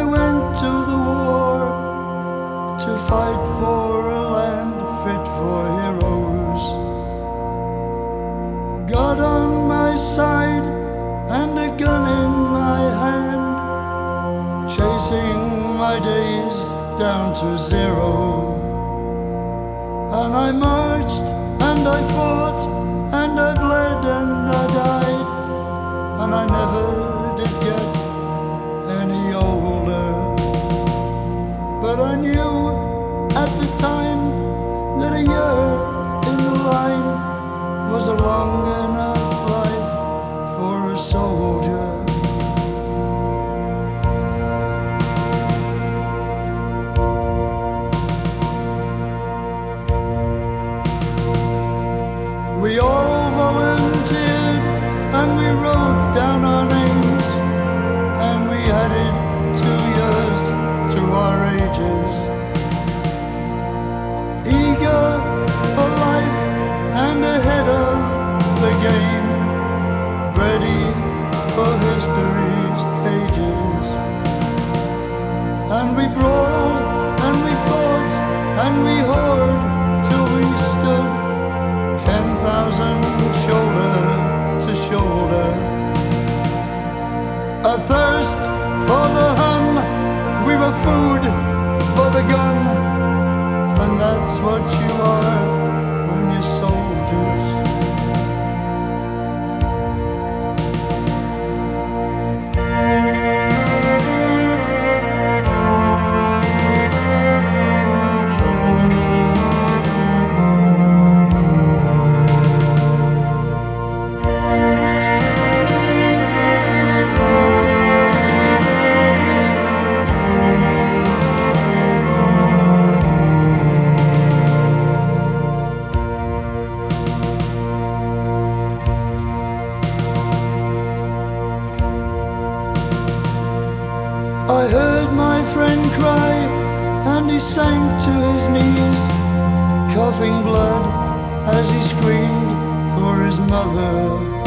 I went to the war to fight for a land fit for heroes. God on my side and a gun in my hand, chasing my days down to zero. And I marched and I fought and I bled and I died, and I never did get any older. But I knew at the time that a year in the line was a long enough life for a soldier. We all volunteered and we wrote down our names, and we added 2 years to our ages. Eager for life and ahead of the game, ready for history's pages. And we brawled and we fought and we hoard till we stood 10,000 shoulder to shoulder. A thirst for the Hun, we were food for the gun, and that's what you are when you're soldiers. I heard my friend cry, and he sank to his knees, coughing blood as he screamed for his mother.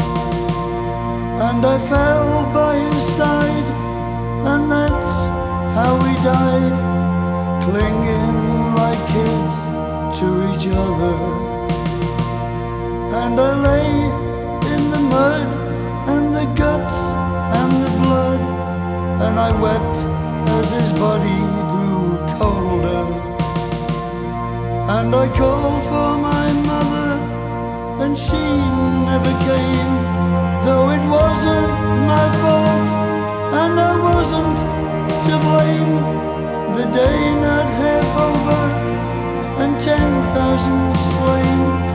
And I fell by his side, and that's how we died, clinging like kids to each other. And I lay in the mud and the guts and the blood, and I wept as his body grew colder. And I called for my mother, and she never came, though it wasn't my fault and I wasn't to blame. The day not half over and 10,000 slain.